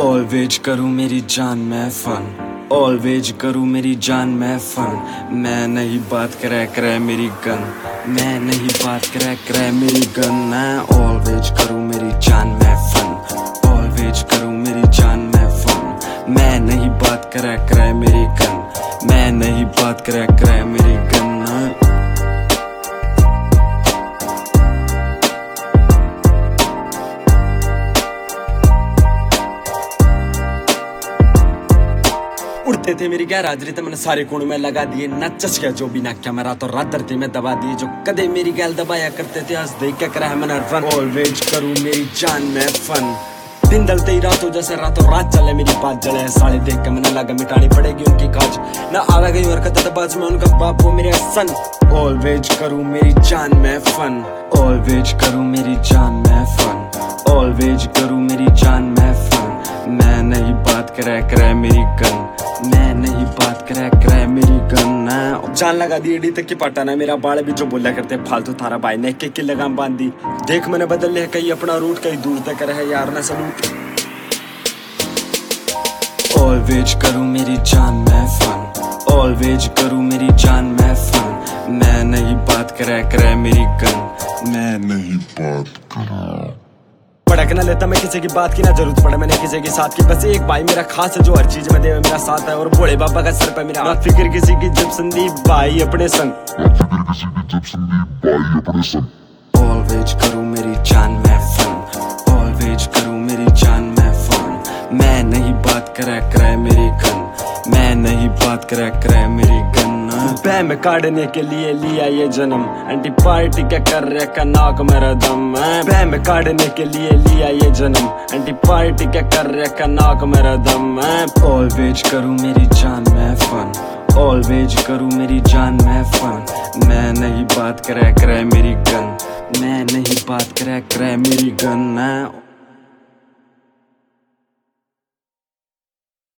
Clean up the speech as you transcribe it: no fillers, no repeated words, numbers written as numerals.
Always करूँ मेरी जान मैं फन, ऑलवेज करूँ मेरी जान मैं फन। मैं नहीं बात करे मेरी गन, मैं नहीं बात करे मेरी गन। मैं ऑलवेज करूँ मेरी जान मैं फन, ऑलवेज करूँ मेरी जान मैं फन। मैं नहीं बात करे मेरी गन, मैं नहीं बात करे मेरी गन। उड़ते थे मेरी गैर हाजरी ते मैंने सारे कोण में लगा दिए। नचस गया जो भी नाक्या मैं रातों रात धरती में दबा दिए। जो कदे मेरी गैल दबाया करते थे आज देख क्या करा है मैंने रन। ऑलवेज करूँ मेरी जान में फन, दिन ढलते ही रातों जैसे रातों रात चले मेरी बात जले। साले देख के मैंने लगा मिटानी पड़ेगी उनकी काज, न आवे गई हरकत बाज में उनका बाप वो मेरे सन। ऑलवेज करूँ मेरी जान में फन, ऑलवेज करूँ मेरी जान में फन, ऑलवेज करूँ मेरी जान में फन। मैं नहीं बात करे मेरी गन, मैं नहीं बात करे मेरी गन। जान लगा दी एडी तक की पटाना मेरा बाल भी जो बोला करते फालतू थारा भाई ने के लगाम बांध दी। देख मैंने बदल लिया कहीं अपना रूट कहीं दूर तक रहे यार ना सलूट। ऑलवेज करूँ मेरी जान मैं फन, ऑलवेज करूँ मेरी जान मैं फन। मैं नहीं बात करे मेरी गन, मैं नहीं बात करे। भड़क न लेता मैं किसी की बात की, ना जरूरत पड़े मैंने किसी के साथ की। बस एक भाई मेरा खास है जो हर चीज में दे मेरा साथ है। और भोले बाबा का सर पे मेरा ना फिक्र किसी की जब संदीप भाई अपने संग, ऑलवेज करूँ मेरी जान मैं फन, ऑलवेज करूँ मेरी जान मैं फन। मैं नहीं बात करे मेरी गन, मैं नहीं बात करे मेरी गन। बह में काटने के लिए लिया ये जन्म, एंटी पार्टी क्या कर रखा नाक मेरा दम। बह में काटने के लिए लिया ये जन्म, एंटी पार्टी क्या कर रखा नाक मेरा दम। ऑलवेज करूँ मेरी जान मैं फन, ऑलवेज करूँ मेरी जान मैं फन। मैं नहीं बात करे मेरी गन, मैं नहीं बात करे मेरी गन।